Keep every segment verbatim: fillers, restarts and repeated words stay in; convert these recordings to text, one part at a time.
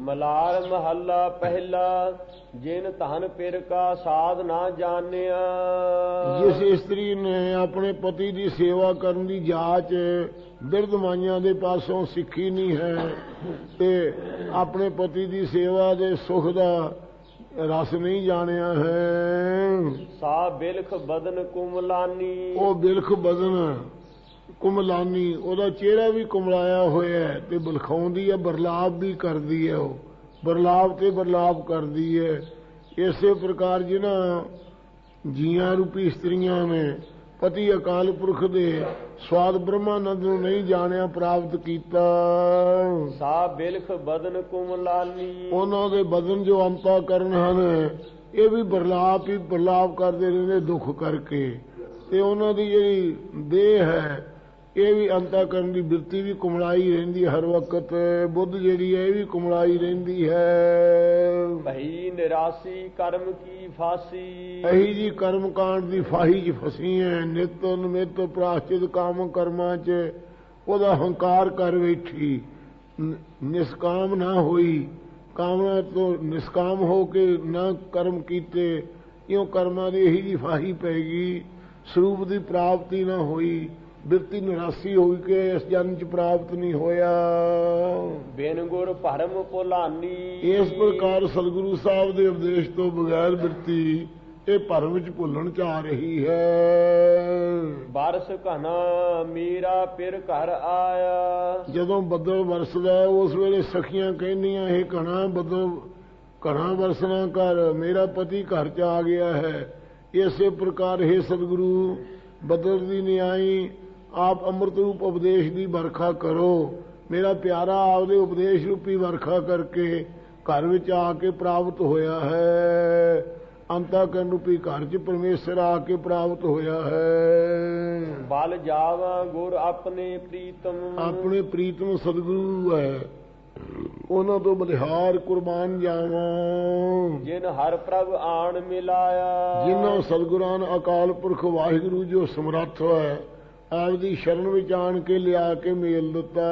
ਮਲਾਰ ਮਹੱਲਾ ਪਹਿਲਾ। ਜਿਨ ਧਨ ਪਿਰ ਕਾ ਸਾਧ ਨਾ ਜਾਣਿਆ। ਜਿਸ ਇਸਤਰੀ ਨੇ ਆਪਣੇ ਪਤੀ ਦੀ ਸੇਵਾ ਕਰਨ ਦੀ ਜਾਚ ਬਿਰਧ ਮਾਈਆਂ ਦੇ ਪਾਸੋਂ ਸਿੱਖੀ ਨਹੀਂ ਹੈ ਤੇ ਆਪਣੇ ਪਤੀ ਦੀ ਸੇਵਾ ਦੇ ਸੁਖ ਦਾ ਰਸ ਨਹੀਂ ਜਾਣਿਆ ਹੈ, ਸਾ ਬਿਲਖ ਬਦਨ ਕੁਮਲਾਨੀ। ਉਹ ਬਿਲਖ ਬਦਨ ਕੁਮਲਾਨੀ, ਉਹਦਾ ਚਿਹਰਾ ਵੀ ਕੁਮਲਾਇਆ ਹੋਇਆ ਹੈ ਤੇ ਬਲਖਾਉਂਦੀ ਹੈ, ਬਰਲਾਪ ਵੀ ਕਰਦੀ ਹੈ, ਉਹ ਬਰਲਾਪ ਤੇ ਬਰਲਾਪ ਕਰਦੀ ਹੈ। ਇਸੇ ਪ੍ਰਕਾਰ ਜਿਨ੍ਹਾਂ ਜੀਆਂ ਰੂਪੀ ਇਸਤਰੀਆਂ ਨੇ ਪਤੀ ਅਕਾਲ ਪੁਰਖ ਦੇ ਸਵਾਦ ਬ੍ਰਹਮਾਨੰਦ ਨੂੰ ਨਹੀਂ ਜਾਣਿਆ ਪ੍ਰਾਪਤ ਕੀਤਾ, ਸਾ ਬਿਲਖ ਬਦਨ ਕੁਮਲਾਨੀ, ਉਹਨਾਂ ਦੇ ਬਦਨ ਜੋ ਅੰਤਾ ਕਰਨ ਹਨ ਇਹ ਵੀ ਬਰਲਾਪ ਹੀ ਬਰਲਾਪ ਕਰਦੇ ਰਹਿੰਦੇ ਦੁੱਖ ਕਰਕੇ, ਤੇ ਉਹਨਾਂ ਦੀ ਜਿਹੜੀ ਦੇਹ ਹੈ ਇਹ ਵੀ ਅੰਤਾ ਕਰਨ ਦੀ ਬਿਰਤੀ ਵੀ ਕੁਮਲਾਈ ਰਹਿੰਦੀ ਹੈ ਹਰ ਵਕਤ, ਬੁੱਧ ਜਿਹੜੀ ਹੈ ਇਹ ਵੀ ਕੁਮਲਾਈ ਰਹਿੰਦੀ ਹੈ। ਭਈ ਨਿਰਾਸੀ ਕਰਮ ਕੀ ਫਾਸੀ, ਇਹੀ ਜੀ ਕਰਮ ਕਾਂਡ ਦੀ ਫਾਹੀ 'ਚ ਫਸੀ ਹੈ। ਨਿਤ ਨਿਮਿਤ ਪ੍ਰਾਸ਼ਚਿਤ ਕਾਮ ਕਰਮਾਂ 'ਚ ਉਹਦਾ ਹੰਕਾਰ ਕਰ ਬੈਠੀ, ਨਿਸਕਾਮ ਨਾ ਹੋਈ, ਕਾਮਨਾ ਤੋਂ ਨਿਸਕਾਮ ਹੋ ਕੇ ਨਾ ਕਰਮ ਕੀਤੇ, ਇਉਂ ਕਰਮਾਂ ਦੀ ਇਹੀ ਜੀ ਫਾਹੀ ਪੈ ਗਈ, ਸਰੂਪ ਦੀ ਪ੍ਰਾਪਤੀ ਨਾ ਹੋਈ, ਬਿਰਤੀ ਨਿਰਾਸੀ ਹੋਈ ਕਿ ਇਸ ਜਨਮ 'ਚ ਪ੍ਰਾਪਤ ਨਹੀਂ ਹੋਇਆ। ਬਿਨ ਗੁਰ ਭਰਮ ਭੁਲਾਨੀ, ਇਸ ਪ੍ਰਕਾਰ ਸਤਿਗੁਰੂ ਸਾਹਿਬ ਦੇ ਉਪਦੇਸ਼ ਤੋਂ ਬਗੈਰ ਬਿਰਤੀ ਇਹ ਭਰਮ ਵਿੱਚ ਭੁੱਲਣ 'ਚ ਆ ਰਹੀ ਹੈ। ਬਰਸ ਘਨਾ ਮੀਰਾ ਪਿਰ ਘਰ ਆਇਆ, ਜਦੋਂ ਬੱਦਲ ਵਰਸਦਾ ਉਸ ਵੇਲੇ ਸਖੀਆਂ ਕਹਿੰਦੀਆਂ ਇਹ ਘਣਾ ਬੱਦਲ ਘਣਾ ਵਰਸਣਾ ਕਰ, ਮੇਰਾ ਪਤੀ ਘਰ 'ਚ ਆ ਗਿਆ ਹੈ। ਇਸੇ ਪ੍ਰਕਾਰ ਹੈ ਸਤਿਗੁਰੂ ਬੱਦਲ ਦੀ ਨਿਆਈ ਆਪ ਅੰਮ੍ਰਿਤ ਰੂਪ ਉਪਦੇਸ਼ ਦੀ ਵਰਖਾ ਕਰੋ, ਮੇਰਾ ਪਿਆਰਾ ਆਪਦੇ ਉਪਦੇਸ਼ ਰੂਪੀ ਵਰਖਾ ਕਰਕੇ ਘਰ ਵਿੱਚ ਆ ਕੇ ਪ੍ਰਾਪਤ ਹੋਇਆ ਹੈ, ਅੰਤःਕਰਨ ਰੂਪੀ ਘਰ 'ਚ ਪਰਮੇਸ਼ਰ ਆ ਕੇ ਪ੍ਰਾਪਤ ਹੋਇਆ ਹੈ। ਬਲ ਜਾਵਾ ਗੁਰ ਆਪਣੇ ਪ੍ਰੀਤਮ, ਆਪਣੇ ਪ੍ਰੀਤਮ ਸਤਿਗੁਰੂ ਹੈ ਉਹਨਾਂ ਤੋਂ ਬਲਿਹਾਰ ਕੁਰਬਾਨ ਜਾਵਾਂ। ਜਿਨ ਹਰ ਪ੍ਰਭ ਆਣ ਮਿਲਾਇਆ, ਜਿਨ੍ਹਾਂ ਸਤਿਗੁਰਾਂ ਨੇ ਅਕਾਲ ਪੁਰਖ ਵਾਹਿਗੁਰੂ ਜੋ ਸਮਰੱਥ ਹੈ ਆਪਦੀ ਸ਼ਰਨ ਵਿੱਚ ਆਣ ਕੇ ਲਿਆ ਕੇ ਮੇਲ ਦਿੱਤਾ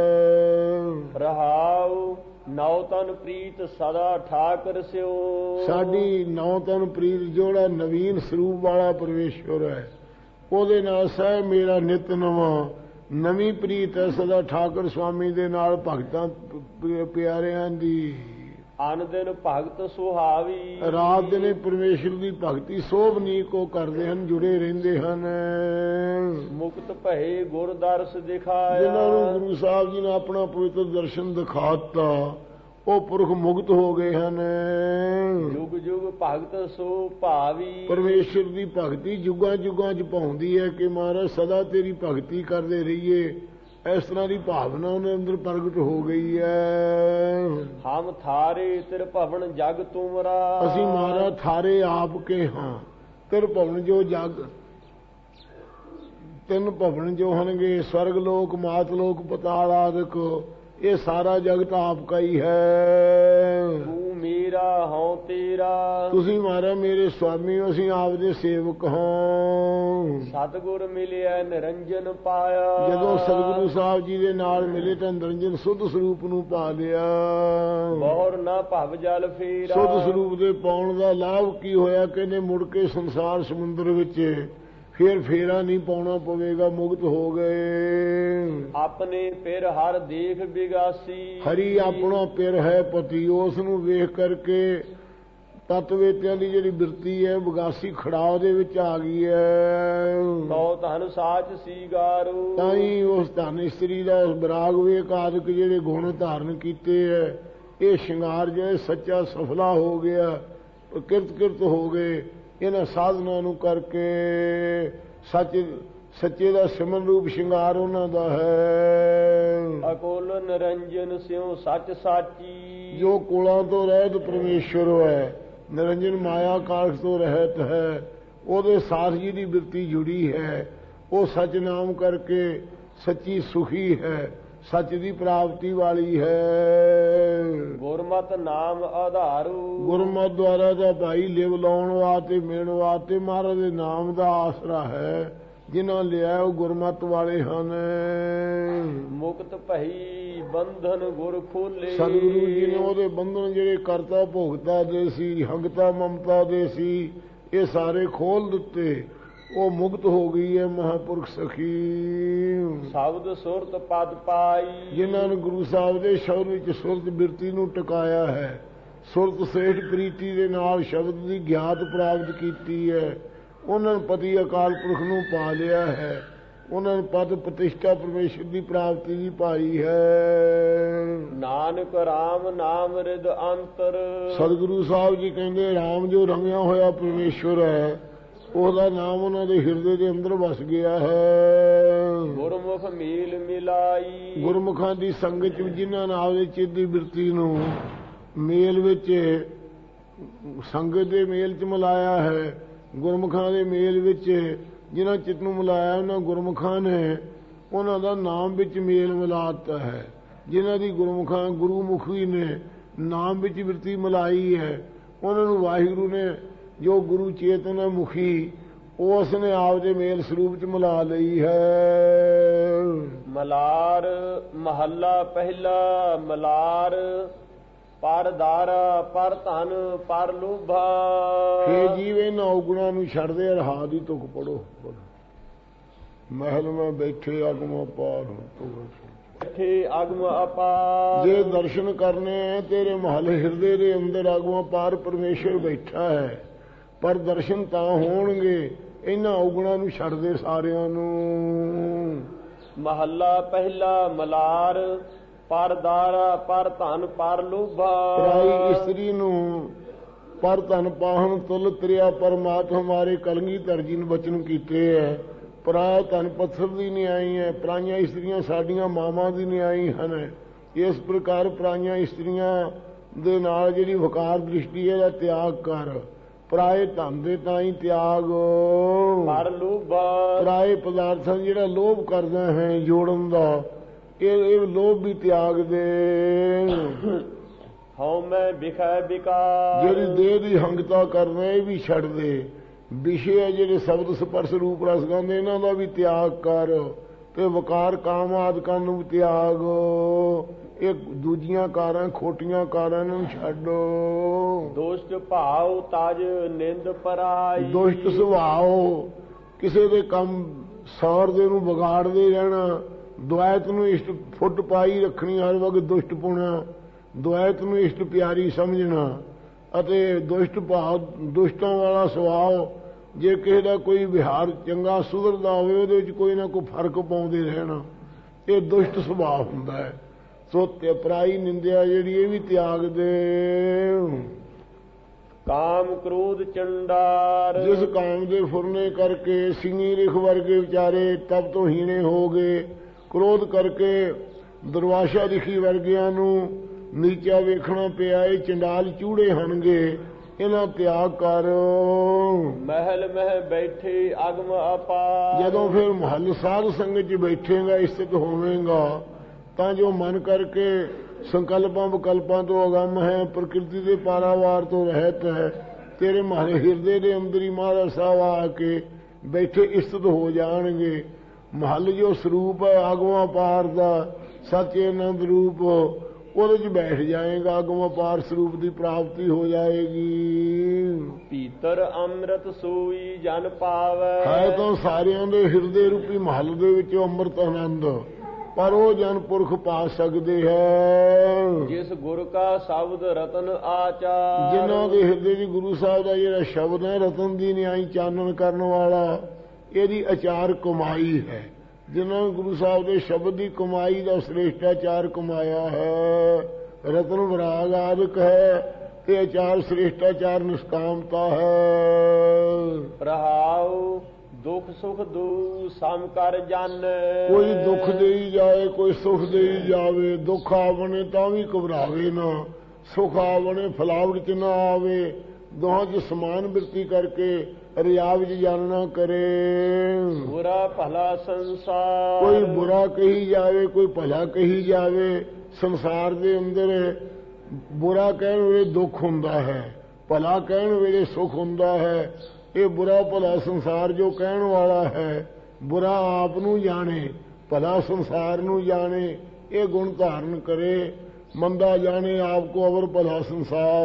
ਹੈ। ਰਹਾਉ ਨੌ ਤਨ ਪ੍ਰੀਤ ਸਦਾ ਠਾਕਰ ਸਿਓ, ਸਾਡੀ ਨੌ ਤਨ ਪ੍ਰੀਤ ਜਿਹੜਾ ਨਵੀਨ ਸਰੂਪ ਵਾਲਾ ਪਰਮੇਸ਼ਵਰ ਹੈ ਉਹਦੇ ਨਾਲ ਸਹਿ ਮੇਰਾ ਨਿਤ ਨਵਾਂ ਨਵੀਂ ਪ੍ਰੀਤ ਹੈ ਸਦਾ ਠਾਕਰ ਸਵਾਮੀ ਦੇ ਨਾਲ ਭਗਤਾਂ ਪਿਆਰਿਆਂ ਦੀ। ਅਨ ਦਿਨ ਭਗਤ ਸੁਹਾਵੀ, ਰਾਤ ਦਿਨੇ ਪਰਮੇਸ਼ਰ ਦੀ ਭਗਤੀ ਸੋਭਨੀਕ ਉਹ ਕਰਦੇ ਹਨ, ਜੁੜੇ ਰਹਿੰਦੇ ਹਨ। ਮੁਕਤ ਭਏ ਗੁਰ ਦਰਸ ਦਿਖਾਇਆ, ਜਿਨ੍ਹਾਂ ਨੂੰ ਗੁਰੂ ਸਾਹਿਬ ਜੀ ਨੇ ਆਪਣਾ ਪਵਿੱਤਰ ਦਰਸ਼ਨ ਦਿਖਾਤਾ ਉਹ ਪੁਰਖ ਮੁਕਤ ਹੋ ਗਏ ਹਨ। ਜੁਗ ਜੁਗ ਭਗਤ ਸੋ ਭਾਵੀ, ਪਰਮੇਸ਼ਰ ਦੀ ਭਗਤੀ ਜੁਗਾਂ ਜੁਗਾਂ 'ਚ ਪਾਉਂਦੀ ਹੈ ਕਿ ਮਹਾਰਾਜ ਸਦਾ ਤੇਰੀ ਭਗਤੀ ਕਰਦੇ ਰਹੀਏ, ਇਸ ਤਰ੍ਹਾਂ ਦੀ ਭਾਵਨਾ ਉਹਨੇ ਅੰਦਰ ਪ੍ਰਗਟ ਹੋ ਗਈ ਹੈ। ਹਮ ਥਾਰੇ ਤਿਰ ਭਵਨ ਜਗ ਤੁਮਰਾ, ਅਸੀਂ ਮਹਾਰਾਜ ਥਾਰੇ ਆਪ ਕੇ ਹਾਂ, ਤਿਰ ਭਵਨ ਜੋ ਜਗ ਤਿੰਨ ਭਵਨ ਜੋ ਹਨਗੇ ਸਵਰਗ ਲੋਕ ਮਾਤ ਲੋਕ ਪਤਾਲ ਆਦਿਕ ਇਹ ਸਾਰਾ ਜਗਤ ਆਪਕਾ ਹੀ ਹੈ। ਤੂੰ ਮੇਰਾ ਹਉ ਤੇਰਾ, ਤੁਸੀਂ ਮਹਾਰਾਜ ਮੇਰੇ ਸੁਆਮੀ ਹੋ, ਅਸੀਂ ਆਪ ਦੇ ਸੇਵਕ ਹਾਂ। ਸਤਿਗੁਰ ਮਿਲਿਆ ਨਿਰੰਜਨ ਪਾਇਆ, ਜਦੋਂ ਸਤਿਗੁਰੂ ਸਾਹਿਬ ਜੀ ਦੇ ਨਾਲ ਮਿਲੇ ਤਾਂ ਨਿਰੰਜਨ ਸੁੱਧ ਸਰੂਪ ਨੂੰ ਪਾ ਲਿਆ। ਬਹੁਰ ਨਾ ਭਵ ਜਲ ਫੇਰਾ, ਸੁੱਧ ਸਰੂਪ ਦੇ ਪਾਉਣ ਦਾ ਲਾਭ ਕੀ ਹੋਇਆ? ਕਹਿੰਦੇ ਮੁੜ ਕੇ ਸੰਸਾਰ ਸਮੁੰਦਰ ਵਿੱਚ ਫਿਰ ਫੇਰਾ ਨਹੀਂ ਪਾਉਣਾ ਪਵੇਗਾ, ਮੁਕਤ ਹੋ ਗਏ। ਆਪਣੇ ਪਿਰ ਹਰ ਦੇਖ ਬਿਗਾਸੀ, ਹਰੀ ਆਪਣਾ ਪਿਰ ਹੈ ਪਤੀ, ਉਸ ਨੂੰ ਵੇਖ ਕਰਕੇ ਤਤਵੇਤਿਆਂ ਦੀ ਜਿਹੜੀ ਬਿਰਤੀ ਹੈ ਵਿਗਾਸੀ ਖੜਾਅ ਦੇ ਵਿੱਚ ਆ ਗਈ ਹੈ। ਤੋ ਧਨ ਸਾਚ ਸੀਗਾਰੂ, ਤਾਂ ਹੀ ਉਸ ਧਨ ਇਸਤਰੀ ਦਾ ਉਸ ਬਰਾਗ ਵੇਖ ਆਦਿਕ ਜਿਹੜੇ ਗੁਣ ਧਾਰਨ ਕੀਤੇ ਹੈ ਇਹ ਸ਼ਿੰਗਾਰ ਜਿਹੜੇ ਸੱਚਾ ਸਫਲਾ ਹੋ ਗਿਆ, ਕਿਰਤ ਕਿਰਤ ਹੋ ਗਏ ਇਹਨਾਂ ਸਾਧਨਾ ਨੂੰ ਕਰਕੇ। ਸੱਚ ਸੱਚੇ ਦਾ ਸਿਮਰਨ ਰੂਪ ਸ਼ਿੰਗਾਰ ਉਹਨਾਂ ਦਾ ਹੈ। ਅਕੁਲ ਨਿਰੰਜਨ ਸਿਉ ਸੱਚ ਸਾਚੀ, ਜੋ ਕੁਲਾਂ ਤੋਂ ਰਹਿਤ ਪਰਮੇਸ਼ਵਰ ਹੈ, ਨਿਰੰਜਨ ਮਾਇਆ ਕਾਲਖ ਤੋਂ ਰਹਿਤ ਹੈ, ਉਹਦੇ ਸਾਥ ਜੀ ਦੀ ਬਿਰਤੀ ਜੁੜੀ ਹੈ, ਉਹ ਸੱਚ ਨਾਮ ਕਰਕੇ ਸੱਚੀ ਸੁਖੀ ਹੈ, ਸੱਚ ਦੀ ਪ੍ਰਾਪਤੀ ਵਾਲੀ ਹੈ। ਗੁਰਮਤਿ ਨਾਮ ਆਧਾਰੂ, ਗੁਰਮਤਿ ਦੁਆਰਾ ਦਾ ਭਾਈ ਲਿਵ ਲਾਉਣ ਵਾਸਤੇ ਮਿਲਣ ਵਾਸਤੇ ਮਹਾਰਾਜ ਦੇ ਨਾਮ ਦਾ ਆਸਰਾ ਹੈ। ਜਿਨ੍ਹਾਂ ਲਿਆ ਉਹ ਗੁਰਮਤਿ ਵਾਲੇ ਹਨ। ਮੁਕਤ ਭਈ ਬੰਧਨ ਗੁਰ ਖੋਲੇ। ਸਤਿਗੁਰੂ ਜੀ ਨੇ ਉਹਦੇ ਬੰਧਨ ਜਿਹੜੇ ਕਰਤਾ ਭੋਗਤਾ ਦੇ ਸੀ, ਹੰਗਤਾ ਮਮਤਾ ਦੇ ਸੀ, ਇਹ ਸਾਰੇ ਖੋਲ ਦਿੱਤੇ। ਉਹ ਮੁਕਤ ਹੋ ਗਈ ਹੈ ਮਹਾਂਪੁਰਖ ਸਖੀ। ਸ਼ਬਦ ਸੁਰਤ ਪਦ ਪਾਈ। ਜਿਨ੍ਹਾਂ ਨੇ ਗੁਰੂ ਸਾਹਿਬ ਦੇ ਸ਼ਬਦ ਵਿੱਚ ਸੁਰਤ ਬਿਰਤੀ ਨੂੰ ਟਿਕਾਇਆ ਹੈ, ਸੁਰਤ ਸ੍ਰੇਸ਼ਟ ਪ੍ਰੀਤੀ ਦੇ ਨਾਲ ਸ਼ਬਦ ਦੀ ਗਿਆਤ ਪ੍ਰਾਪਤ ਕੀਤੀ ਹੈ, ਉਹਨਾਂ ਨੇ ਪਤੀ ਅਕਾਲ ਪੁਰਖ ਨੂੰ ਪਾ ਲਿਆ ਹੈ, ਉਹਨਾਂ ਨੇ ਪਦ ਪ੍ਰਤਿਸ਼ਠਾ ਪਰਮੇਸ਼ਰ ਦੀ ਪ੍ਰਾਪਤੀ ਦੀ ਪਾਈ ਹੈ। ਨਾਨਕ ਰਾਮ ਨਾਮ ਰਿਦ ਅੰਤਰ। ਸਤਿਗੁਰੂ ਸਾਹਿਬ ਜੀ ਕਹਿੰਦੇ ਰਾਮ ਜੋ ਰੰਗਿਆ ਹੋਇਆ ਪਰਮੇਸ਼ਰ ਹੈ, ਉਹਦਾ ਨਾਮ ਉਹਨਾਂ ਦੇ ਹਿਰਦੇ ਦੇ ਅੰਦਰ ਵਸ ਗਿਆ ਹੈ। ਗੁਰਮੁਖ ਮੀਲ ਮਿਲਾਈ। ਗੁਰਮੁਖਾਂ ਦੀ ਸੰਗਤ ਵਿੱਚ ਜਿਨ੍ਹਾਂ ਨੇ ਆਪਦੇ ਚਿੱਤ ਦੀ ਬਿਰਤੀ ਨੂੰ ਮੇਲ ਵਿੱਚ, ਸੰਗਤ ਦੇ ਮੇਲ ਚ ਮਿਲਾਇਆ ਹੈ, ਗੁਰਮੁਖਾਂ ਦੇ ਮੇਲ ਵਿੱਚ ਜਿਨ੍ਹਾਂ ਚਿੱਤ ਨੂੰ ਮਿਲਾਇਆ, ਉਹਨਾਂ ਗੁਰਮੁਖਾਂ ਨੇ ਉਹਨਾਂ ਦਾ ਨਾਮ ਵਿੱਚ ਮੇਲ ਮਿਲਾਤਾ ਹੈ। ਜਿਨ੍ਹਾਂ ਦੀ ਗੁਰਮੁਖਾਂ ਗੁਰੂਮੁਖੀ ਨੇ ਨਾਮ ਵਿੱਚ ਬਿਰਤੀ ਮਿਲਾਈ ਹੈ, ਉਹਨਾਂ ਨੂੰ ਵਾਹਿਗੁਰੂ ਨੇ ਜੋ ਗੁਰੂ ਚੇਤਨ ਹੈ ਮੁਖੀ, ਉਸ ਨੇ ਆਪਦੇ ਮੇਲ ਸਰੂਪ ਚ ਮਿਲਾ ਲਈ ਹੈ। ਮਲਾਰ ਮਹੱਲਾ ਪਹਿਲਾ। ਮਲਾਰ ਪਰ ਦਾਰਾ ਪਰ ਧਨ ਪਰ ਲੋਭਾ। ਹੇ ਜੀਵੇ ਨਾ ਔਗੁਣਾਂ ਨੂੰ ਛੱਡਦੇ, ਰਹਾ ਦੀ ਤੁਕ ਪੜੋ। ਮਹਿਲ ਮੈਂ ਬੈਠੇ ਅਗਮ ਅਪਾਰ ਬੈਠੇ ਅਗਮ ਅਪਾਰ। ਜੇ ਦਰਸ਼ਨ ਕਰਨੇ ਹੈ ਤੇਰੇ ਮਹਲ ਹਿਰਦੇ ਦੇ ਅੰਦਰ ਅਗਮ ਅਪਾਰ ਪਰਮੇਸ਼ਰ ਬੈਠਾ ਹੈ, ਪਰ ਦਰਸ਼ਨ ਤਾਂ ਹੋਣਗੇ ਇਹਨਾਂ ਔਗੁਣਾਂ ਨੂੰ ਛੱਡਦੇ ਸਾਰਿਆਂ ਨੂੰ। ਮਹੱਲਾ ਪਹਿਲਾ। ਮਲਾਰ ਪਰ ਦਾਰਾ ਪਰ ਧਨ ਪਰ ਲੋਭਾ। ਪਰਾਈ ਇਸਤਰੀ ਨੂੰ ਪਰ ਧਨ ਪਾਹਣ ਤੁਲ ਤ੍ਰਿਆ ਪਰਮਾਤਮਾ ਹਮਾਰੇ ਕਲਗੀਧਰ ਜੀ ਨੇ ਬਚਨ ਕੀਤੇ ਹੈ। ਪਰਾਇਆ ਧਨ ਪੱਥਰ ਦੀ ਨਿਆਈ ਹੈ, ਪਰਾਈਆਂ ਇਸਤਰੀਆਂ ਸਾਡੀਆਂ ਮਾਵਾਂ ਦੀ ਨਿਆਈ ਹਨ। ਇਸ ਪ੍ਰਕਾਰ ਪਰਾਈਆਂ ਇਸਤਰੀਆਂ ਦੇ ਨਾਲ ਜਿਹੜੀ ਵਕਾਰ ਦ੍ਰਿਸ਼ਟੀ ਹੈ, ਇਹਦਾ ਤਿਆਗ ਕਰ। ਪਰਾਏ ਧਨ ਦੇ ਤਾਂ ਹੀ ਤਿਆਗ। ਪਰ ਲੋਭਾ। ਪਰਾਏ ਪਦਾਰਥਾਂ ਜਿਹੜਾ ਲੋਭ ਕਰਦਾ ਹੈ ਜੋੜਨ ਦਾ, ਇਹ ਇਹ ਲੋਭ ਵੀ ਤਿਆਗ ਦੇ। ਹਉ ਮੈਂ ਵਿਖੈ ਵਿਕਾਰ। ਜਿਹੜੀ ਦੇਹ ਦੀ ਹੰਗਤਾ ਕਰਨਾ ਇਹ ਵੀ ਛੱਡ ਦੇ। ਵਿਸ਼ੇ ਜਿਹੜੇ ਸ਼ਬਦ ਸਪਰਸ਼ ਰੂਪ ਰਸ ਗੰਧ ਇਹਨਾਂ ਦਾ ਵੀ ਤਿਆਗ ਕਰ, ਤੇ ਵਕਾਰ ਕਾਮ ਆਦਿਕਾਂ ਨੂੰ ਵੀ ਤਿਆਗ। ਇਹ ਦੂਜੀਆਂ ਕਾਰਾਂ ਖੋਟੀਆਂ ਕਾਰਾਂ ਨੂੰ ਛੱਡੋ। ਦੁਸ਼ਟ ਭਾਵ ਤਜ ਨਿੰਦ ਪਰਾਈ। ਦੁਸ਼ਟ ਸੁਭਾਅ, ਕਿਸੇ ਦੇ ਕੰਮ ਸਾਰਦੇ ਨੂੰ ਵਿਗਾੜਦੇ ਰਹਿਣਾ, ਦੁਆਇਤ ਨੂੰ ਇਸ਼ਟ ਫੁੱਟ ਪਾਈ ਰੱਖਣੀ, ਹਰ ਵਕਤ ਦੁਸ਼ਟ ਪੁਣਾ, ਦੁਆਇਤ ਨੂੰ ਇਸ਼ਟ ਪਿਆਰੀ ਸਮਝਣਾ, ਅਤੇ ਦੁਸ਼ਟ ਭਾਵ ਦੁਸ਼ਟਾਂ ਵਾਲਾ ਸੁਭਾਅ। ਜੇ ਕਿਸੇ ਦਾ ਕੋਈ ਵਿਹਾਰ ਚੰਗਾ ਸੁਧਰਦਾ ਹੋਵੇ ਉਹਦੇ ਵਿੱਚ ਕੋਈ ਨਾ ਕੋਈ ਫਰਕ ਪਾਉਂਦੇ ਰਹਿਣਾ, ਇਹ ਦੁਸ਼ਟ ਸੁਭਾਅ ਹੁੰਦਾ ਹੈ। ਸੋ ਤੇ ਪਰਾਈ ਨਿੰਦਿਆ ਜਿਹੜੀ ਇਹ ਵੀ ਤਿਆਗ ਦੇ। ਕਾਮ ਕ੍ਰੋਧ ਚੰਡਾਰ। ਜਿਸ ਕਾਮ ਦੇ ਫੁਰਨੇ ਕਰਕੇ ਸਿੰਘੀ ਰਿਖ ਵਰਗੇ ਵਿਚਾਰੇ ਤਬ ਤੋਂ ਹੀਣੇ ਹੋ ਗਏ, ਕ੍ਰੋਧ ਕਰਕੇ ਦੁਰਵਾਸ਼ਾ ਰਿਖੀ ਵਰਗਿਆਂ ਨੂੰ ਨੀਚਾ ਵੇਖਣਾ ਪਿਆ, ਇਹ ਚੰਡਾਲ ਚੂੜੇ ਹਨਗੇ, ਇਹਨਾਂ ਤਿਆਗ ਕਰ। ਮਹਿਲ ਮਹਿ ਬੈਠੇ ਅਗਮ ਅਪਾਰ। ਜਦੋਂ ਫਿਰ ਮਹੱਲ ਸਾਧ ਸੰਗਤ ਚ ਬੈਠੇਗਾ, ਸਥਿਤ ਹੋਵੇਗਾ, ਤਾਂ ਜੋ ਮਨ ਕਰਕੇ ਸੰਕਲਪਾਂ ਵਿਕਲਪਾਂ ਤੋਂ ਅਗੰਮ ਹੈ, ਪ੍ਰਕਿਰਤੀ ਦੇ ਪਾਰਾਵਾਰ ਤੋਂ ਰਹਿਤ ਹੈ, ਤੇਰੇ ਮਹੱਲ ਹਿਰਦੇ ਦੇ ਅੰਦਰ ਹੀ ਮਹਾਰਾਜ ਸਾਹਿਬ ਆ ਕੇ ਬੈਠੇ ਸਥਿਤ ਹੋ ਜਾਣਗੇ। ਮਹੱਲ ਜੋ ਸਰੂਪ ਹੈ ਅਗਮ ਅਪਾਰ ਦਾ, ਸੱਚੇ ਆਨੰਦ ਰੂਪ, ਉਹਦੇ ਚ ਬੈਠ ਜਾਏਗਾ, ਅਗਮ ਅਪਾਰ ਸਰੂਪ ਦੀ ਪ੍ਰਾਪਤੀ ਹੋ ਜਾਏਗੀ। ਭੀਤਰ ਅੰਮ੍ਰਿਤ ਸੋਈ ਜਨ ਪਾਵੈ। ਹੈ ਤਾਂ ਸਾਰਿਆਂ ਦੇ ਹਿਰਦੇ ਰੂਪੀ ਮਹੱਲ ਦੇ ਵਿੱਚ ਅੰਮ੍ਰਿਤ ਆਨੰਦ, ਪਰ ਉਹ ਜਨ ਪੁਰਖ ਪਾ ਸਕਦੇ ਹੈ ਜਿਸ ਗੁਰ ਕਾ ਸ਼ਬਦ ਰਤਨ ਆਚਾਰ। ਜਿਨ੍ਹਾਂ ਦੇ ਹਿਰਦੇ ਦੀ ਗੁਰੂ ਸਾਹਿਬ ਦਾ ਜਿਹੜਾ ਸ਼ਬਦ ਹੈ ਰਤਨ ਦੀ ਨਿਆਈ ਚਾਨਣ ਕਰਨ ਵਾਲਾ, ਇਹਦੀ ਆਚਾਰ ਕਮਾਈ ਹੈ। ਜਿਨ੍ਹਾਂ ਗੁਰੂ ਸਾਹਿਬ ਦੇ ਸ਼ਬਦ ਦੀ ਕਮਾਈ ਦਾ ਸ੍ਰੇਸ਼ਟਾਚਾਰ ਕਮਾਇਆ ਹੈ, ਰਤਨ ਵਿਰਾਗ ਆਦਿਕ ਹੈ, ਤੇ ਆਚਾਰ ਸ੍ਰੇਸ਼ਟਾਚਾਰ ਨਿਸ਼ਕਾਮਤਾ ਹੈ। ਰਹਾਉ ਦੁਖ ਸੁਖ ਦੂ ਸਮ ਕਰ ਜਾਣੈ। ਕੋਈ ਦੁੱਖ ਦੇਈ ਜਾਏ, ਕੋਈ ਸੁਖ ਦੇਈ ਜਾਵੇ, ਦੁੱਖ ਆਵਣੇ ਤਾਂ ਵੀ ਘਬਰਾਵੇ ਨਾ, ਸੁਖ ਆਵਣੇ ਫਲਾਵਟ ਚ ਨਾ ਆਵੇ, ਦੋਹਾਂ ਚ ਸਮਾਨ ਬਿਰਤੀ ਕਰਕੇ ਰਿਆ ਵਿੱਚ ਜਾਣਨਾ ਕਰੇ। ਬੁਰਾ ਭਲਾ ਸੰਸਾਰ। ਕੋਈ ਬੁਰਾ ਕਹੀ ਜਾਵੇ, ਕੋਈ ਭਲਾ ਕਹੀ ਜਾਵੇ, ਸੰਸਾਰ ਦੇ ਅੰਦਰ ਬੁਰਾ ਕਹਿਣ ਵੇਲੇ ਦੁੱਖ ਹੁੰਦਾ ਹੈ, ਭਲਾ ਕਹਿਣ ਵੇਲੇ ਸੁਖ ਹੁੰਦਾ ਹੈ। ਇਹ ਬੁਰਾ ਭਲਾ ਸੰਸਾਰ ਜੋ ਕਹਿਣ ਵਾਲਾ ਹੈ, ਬੁਰਾ ਆਪ ਨੂੰ ਜਾਣੇ, ਭਲਾ ਸੰਸਾਰ ਨੂੰ ਜਾਣੇ, ਇਹ ਗੁਣ ਧਾਰਨ ਕਰੇ। ਮੰਦਾ ਜਾਣੇ ਆਪ ਕੋ ਅਵਰ ਭਲਾ ਸੰਸਾਰ।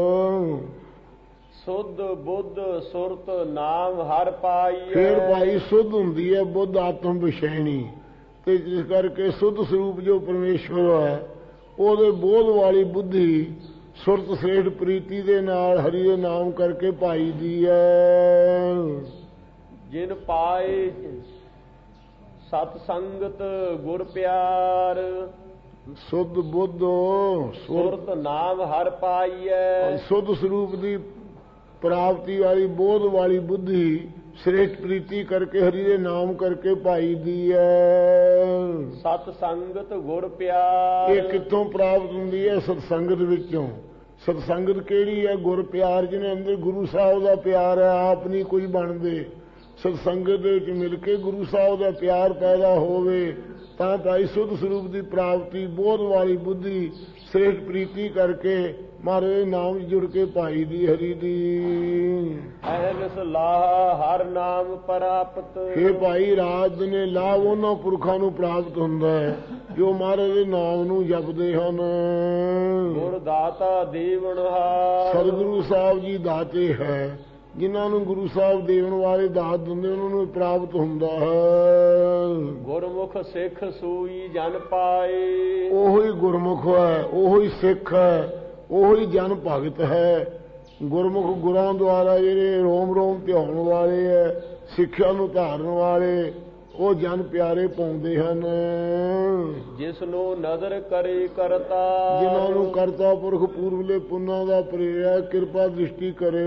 ਸੁਧ ਬੁੱਧ ਸੁਰਤ ਨਾਮ ਹਰ ਪਾਈ। ਫੇਰ ਭਾਈ ਸੁਧ ਹੁੰਦੀ ਹੈ ਬੁੱਧ ਆਤਮ ਵਿਸ਼ੈਣੀ, ਤੇ ਜਿਸ ਕਰਕੇ ਸੁਧ ਸਰੂਪ ਜੋ ਪਰਮੇਸ਼ਵਰ ਹੈ ਉਹਦੇ ਬੋਧ ਵਾਲੀ ਬੁੱਧੀ ਸੁਰਤ ਸ੍ਰੇਸ਼ਟ ਪ੍ਰੀਤੀ ਦੇ ਨਾਲ ਹਰੀ ਦੇ ਨਾਮ ਕਰਕੇ ਪਾਈ ਦੀ ਹੈ। ਜਿਨ ਪਾਏ ਸਤ ਸੰਗਤ ਗੁਰ ਪਿਆਰ। ਸੁਧ ਬੁੱਧ ਸੁਰਤ ਨਾਮ ਹਰ ਪਾਈਐ। ਸੁਧ ਸਰੂਪ ਦੀ ਪ੍ਰਾਪਤੀ ਵਾਲੀ ਬੋਧ ਵਾਲੀ ਬੁੱਧੀ ਸ੍ਰੇਸ਼ਟ ਪ੍ਰੀਤੀ ਕਰਕੇ ਹਰੀ ਦੇ ਨਾਮ ਕਰਕੇ ਪਾਈ ਦੀ ਹੈ। ਸਤ ਸੰਗਤ ਗੁਰ ਪਿਆਰ। ਇਹ ਕਿੱਥੋਂ ਪ੍ਰਾਪਤ ਹੁੰਦੀ ਹੈ? ਸਤ ਸੰਗਤ ਵਿੱਚੋਂ। ਸਤ ਸੰਗਤ ਕਿਹੜੀ ਹੈ? ਗੁਰ ਪਿਆਰ, ਜਿਹਨੇ ਅੰਦਰ ਗੁਰੂ ਸਾਹਿਬ ਦਾ ਪਿਆਰ ਹੈ, ਆਪ ਨਹੀਂ ਕੋਈ ਬਣਦੇ। ਸਤ ਸੰਗਤ ਦੇ ਵਿੱਚ ਮਿਲ ਕੇ ਗੁਰੂ ਸਾਹਿਬ ਦਾ ਪਿਆਰ ਪੈਦਾ ਹੋਵੇ ਤਾਂ ਭਾਈ ਸੁਧ ਸਰੂਪ ਦੀ ਪ੍ਰਾਪਤੀ ਬੋਧ ਵਾਲੀ ਬੁੱਧੀ ਸ੍ਰੇਸ਼ਟ ਪ੍ਰੀਤੀ ਕਰਕੇ ਮਹਾਰਾਜ ਨਾਮ ਜੁੜ ਕੇ ਪਾਈ ਦੀ ਹਰੀ ਦੀ। ਅਹਲਸ ਲਾਹ ਹਰ ਨਾਮ ਪ੍ਰਾਪਤ। ਇਹ ਭਾਈ ਰਾਜ ਨੇ ਲਾਭ ਉਹਨਾਂ ਪੁਰਖਾਂ ਨੂੰ ਪ੍ਰਾਪਤ ਹੁੰਦਾ ਹੈ ਜੋ ਮਹਾਰਾਜ ਦੇ ਨਾਮ ਨੂੰ ਜਪਦੇ ਹਨ। ਗੁਰ ਦਾਤਾ ਦੇਵਨਹਾਰ। ਸਤਿਗੁਰੂ ਸਾਹਿਬ ਜੀ ਦਾਤੇ ਹੈ, ਜਿਨ੍ਹਾਂ ਨੂੰ ਗੁਰੂ ਸਾਹਿਬ ਦੇਣ ਵਾਲੇ ਦਾਤ ਦਿੰਦੇ ਉਹਨਾਂ ਨੂੰ ਪ੍ਰਾਪਤ ਹੁੰਦਾ ਹੈ। ਗੁਰਮੁਖ ਸਿੱਖ ਸੂਈ ਜਨ ਪਾਏ। ਉਹੋ ਹੀ ਗੁਰਮੁਖ ਹੈ, ਉਹੋ ਹੀ ਸਿੱਖ ਹੈ, ਉਹੋ ਹੀ ਜਨ ਭਗਤ ਹੈ। ਗੁਰਮੁਖ ਗੁਰਾਂ ਦੁਆਰਾ ਜਿਹੜੇ ਰੋਮ ਰੋਮ ਧਿਆਉਣ ਵਾਲੇ ਹੈ, ਸਿੱਖਿਆ ਨੂੰ ਧਾਰਨ ਵਾਲੇ, ਉਹ ਜਨ ਪਿਆਰੇ ਪਾਉਂਦੇ ਹਨ। ਜਿਸ ਨੂੰ ਨਦਰ ਕਰੇ ਕਰਤਾ। ਜਿਨ੍ਹਾਂ ਨੂੰ ਕਰਤਾ ਪੁਰਖ ਪੂਰਬਲੇ ਪੁੰਨਾਂ ਦਾ ਪ੍ਰੇਰਿਆ ਕਿਰਪਾ ਦ੍ਰਿਸ਼ਟੀ ਕਰੇ।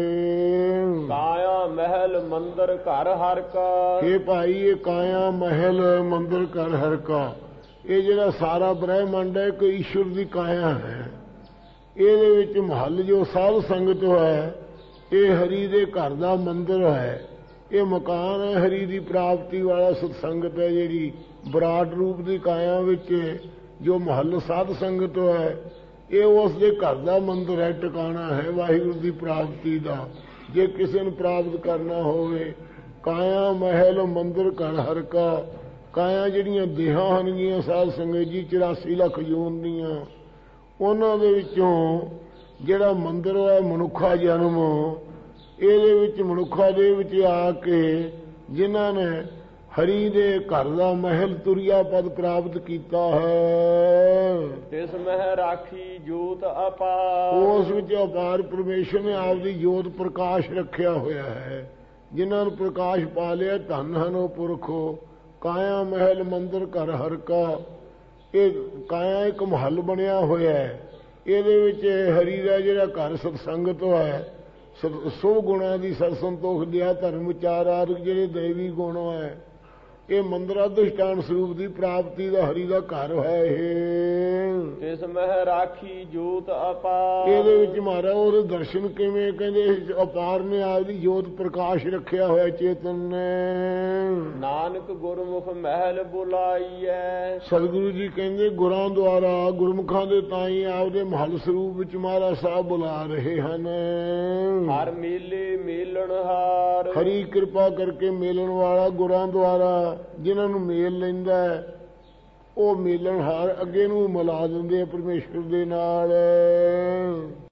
ਕਾਇਆ ਮਹਿਲ ਮੰਦਰ ਘਰ ਹਰ ਕਾ। ਇਹ ਭਾਈ ਇਹ ਕਾਇਆ ਮਹਿਲ ਮੰਦਰ ਘਰ ਹਰ ਕਾ, ਇਹ ਜਿਹੜਾ ਸਾਰਾ ਬ੍ਰਹਿਮੰਡ ਹੈ ਇੱਕ ਈਸ਼ਵਰ ਦੀ ਕਾਇਆ ਹੈ। ਇਹਦੇ ਵਿੱਚ ਮਹੱਲ ਜੋ ਸਾਧ ਸੰਗਤ ਹੈ ਇਹ ਹਰੀ ਦੇ ਘਰ ਦਾ ਮੰਦਰ ਹੈ। ਇਹ ਮਕਾਨ ਹੈ ਹਰੀ ਦੀ ਪ੍ਰਾਪਤੀ ਵਾਲਾ। ਸਤ ਸੰਗਤ ਹੈ ਜਿਹੜੀ ਬਰਾੜ ਰੂਪ ਦੀ ਕਾਇਆ ਵਿੱਚ ਜੋ ਮਹੱਲ ਸਾਧ ਸੰਗਤ ਹੈ ਇਹ ਉਸ ਦੇ ਘਰ ਦਾ ਮੰਦਰ ਹੈ, ਟਿਕਾਣਾ ਹੈ ਵਾਹਿਗੁਰੂ ਦੀ ਪ੍ਰਾਪਤੀ ਦਾ। ਜੇ ਕਿਸੇ ਨੂੰ ਪ੍ਰਾਪਤ ਕਰਨਾ ਹੋਵੇ ਕਾਇਆ ਮਹਿਲ ਮੰਦਰ ਘਰ ਹਰ ਕਾ। ਕਾਇਆ ਜਿਹੜੀਆਂ ਦੇਹਾਂ ਹਨਗੀਆਂ ਸਾਧ ਸੰਗਤ ਜੀ ਚੁਰਾਸੀ ਲੱਖ ਜੂਨ ਦੀਆਂ, ਉਹਨਾਂ ਦੇ ਵਿੱਚੋਂ ਜਿਹੜਾ ਮੰਦਰ ਹੈ ਮਨੁੱਖਾ ਜਨਮ, ਇਹਦੇ ਵਿੱਚ ਮਨੁੱਖਾ ਦੇ ਵਿੱਚ ਆ ਕੇ ਜਿਨ੍ਹਾਂ ਨੇ ਹਰੀ ਦੇ ਘਰ ਦਾ ਮਹਿਲ ਤੁਰਿਆ ਪਦ ਪ੍ਰਾਪਤ ਕੀਤਾ ਹੈ। ਤਿਸ ਮਹਿ ਰਾਖੀ ਜੋਤ ਅਪਾਰ। ਉਸ ਵਿੱਚ ਅਪਾਰ ਪਰਮੇਸ਼ਰ ਨੇ ਆਪਦੀ ਜੋਤ ਪ੍ਰਕਾਸ਼ ਰੱਖਿਆ ਹੋਇਆ ਹੈ। ਜਿਨ੍ਹਾਂ ਨੂੰ ਪ੍ਰਕਾਸ਼ ਪਾ ਲਿਆ ਧੰਨ ਹਨ ਉਹ ਪੁਰਖੋ। ਕਾਇਆ ਮਹਿਲ ਮੰਦਰ ਘਰ ਹਰ ਕਾ। ਇਹ ਕਾਇਆ ਇੱਕ ਮਹੱਲ ਬਣਿਆ ਹੋਇਆ ਹੈ, ਇਹਦੇ ਵਿੱਚ ਹਰੀ ਦਾ ਜਿਹੜਾ ਘਰ ਸਤਸੰਗਤ ਹੈ, ਸੋ ਗੁਣਾਂ ਦੀ ਸਤ ਸੰਤੋਖ ਦਿਆ ਧਰਮ ਵਿਚਾਰ ਆਦਿ ਜਿਹੜੇ ਦੇਵੀ ਗੁਣ ਹੈ, ਇਹ ਮੰਦਰ ਅਧਿਸ਼ਟਾਨ ਸਰੂਪ ਦੀ ਪ੍ਰਾਪਤੀ ਦਾ ਹਰੀ ਦਾ ਘਰ ਹੈ। ਇਹ ਇਸ ਮਹਿ ਰਾਖੀ ਜੋਤ ਅਪਾਰ। ਇਹਦੇ ਵਿੱਚ ਮਹਾਰਾਜ ਉਹਦੇ ਦਰਸ਼ਨ ਕਿਵੇਂ? ਕਹਿੰਦੇ ਅਪਾਰ ਨੇ ਆਪਦੀ ਜੋਤ ਪ੍ਰਕਾਸ਼ ਰੱਖਿਆ ਹੋਇਆ ਚੇਤਨ ਨੇ। ਨਾਨਕ ਗੁਰਮੁਖ ਮਹਿਲ ਬੁਲਾਈਐ। ਸਤਿਗੁਰੂ ਜੀ ਕਹਿੰਦੇ ਗੁਰਾਂ ਦੁਆਰਾ ਗੁਰਮੁਖਾਂ ਦੇ ਤਾਈ ਆਪਦੇ ਮਹੱਲ ਸਰੂਪ ਵਿੱਚ ਮਹਾਰਾਜ ਸਾਹਿਬ ਬੁਲਾ ਰਹੇ ਹਨ। ਹਰ ਮੇਲੇ ਮੇਲਣ ਹਾਰ। ਹਰੀ ਕਿਰਪਾ ਕਰਕੇ ਮੇਲਣ ਵਾਲਾ ਗੁਰਾਂ ਦੁਆਰਾ ਜਿਨ੍ਹਾਂ ਨੂੰ ਮੇਲ ਲੈਂਦਾ ਉਹ ਮੇਲਣ ਹਾਰ ਅੱਗੇ ਨੂੰ ਮਿਲਾ ਦਿੰਦੇ ਆ ਪਰਮੇਸ਼ਰ ਦੇ ਨਾਲ।